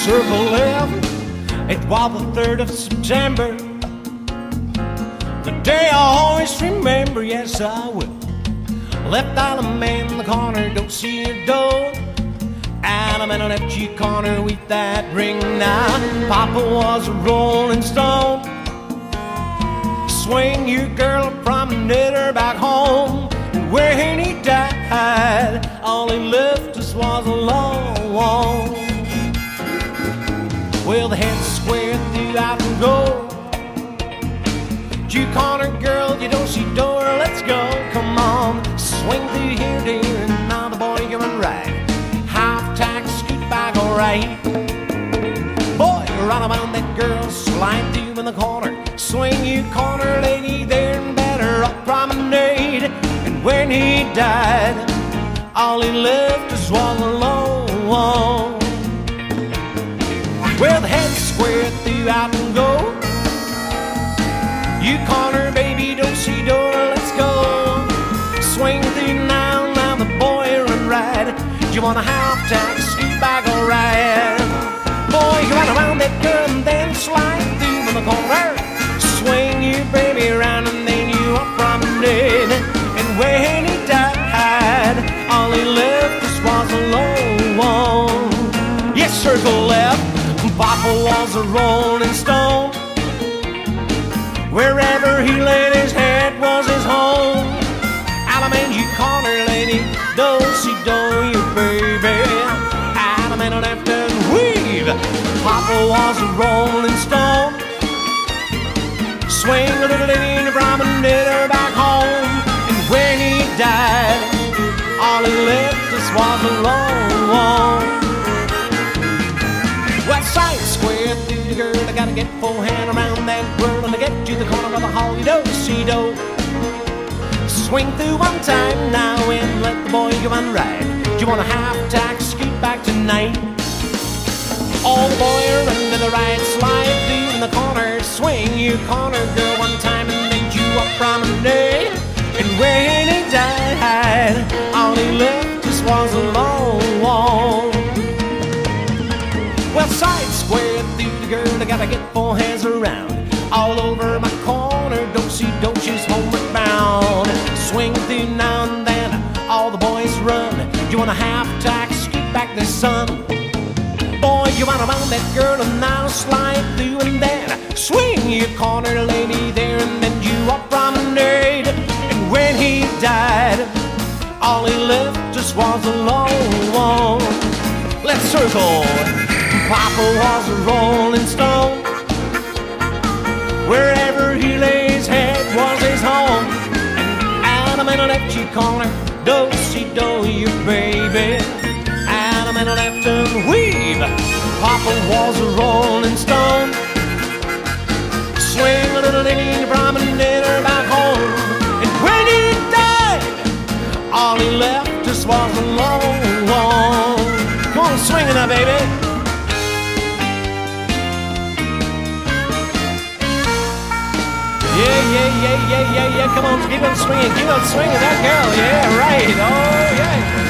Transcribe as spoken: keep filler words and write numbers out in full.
circle left. It was the third of September, the day I always remember, yes I will. Left Island man in the corner, don't see a door. Adam and left G corner with that ring now. Papa was a rolling stone. Swing your girl, promenade her back home. And when he died, all he left us was alone. Well, the head squared throughout and go. G corner girl, you don't see door, let's go. Come on, swing through here, dear, and now the boy going right. Half tack, scoot back, alright. Boy, run around that girl, slide through in the corner. Swing you corner, lady, there and better up promenade. And when he died, all he left us was alone. Well, the head squared throughout and go. You corner, baby, don't see door, let's go. Swing through now, now the boy run right. You want a half tack, scoot back, alright. Boy, you run around that girl and then slide through in the corner. Swing you, baby, around and then you up promenade. And when he died, all he left us was alone. Yes, circle left. Papa was a rolling stone. Wherever he laid his head was his home. Adam and you corner, lady, don't see do you, baby. Adam and left and weave. Papa was a rolling stone. Swing a little lady, promenade her back home. And when he died, all he left us was alone. West side square through the girl, I gotta get full hand around that whirl. And to get to the corner of the hall, you don't see do. Swing through one time now and let the boy go on right. You want a half tack, scoot back tonight. All the boy run to the right, slide through in the corner. Swing you corner, girl, one time and then you up promenade. And when he died, all he left us was alone. Well, side square through the girl, I gotta get four hands around. All over my corner, don't see don't she's homeward bound. Swing through now and then, all the boys run. You want a half tack, scoot back the sun. Boy, you want around that girl and now slide through and then swing your corner, lady, there and then you up promenade. And when he died, all he left us was alone. Let's circle. Papa was a rolling stone. Wherever he lay his head was his home. And Adam and left you corner, do see do you, baby. Adam and left and weave. Papa was a rolling stone. Swing a little lady, promenade her back home. And when he died, all he left us was alone. Come on, swinging now, baby. Yeah, yeah, yeah, yeah, yeah, yeah. Come on, keep on swinging, keep on swinging that girl. Yeah, right. Oh, yeah.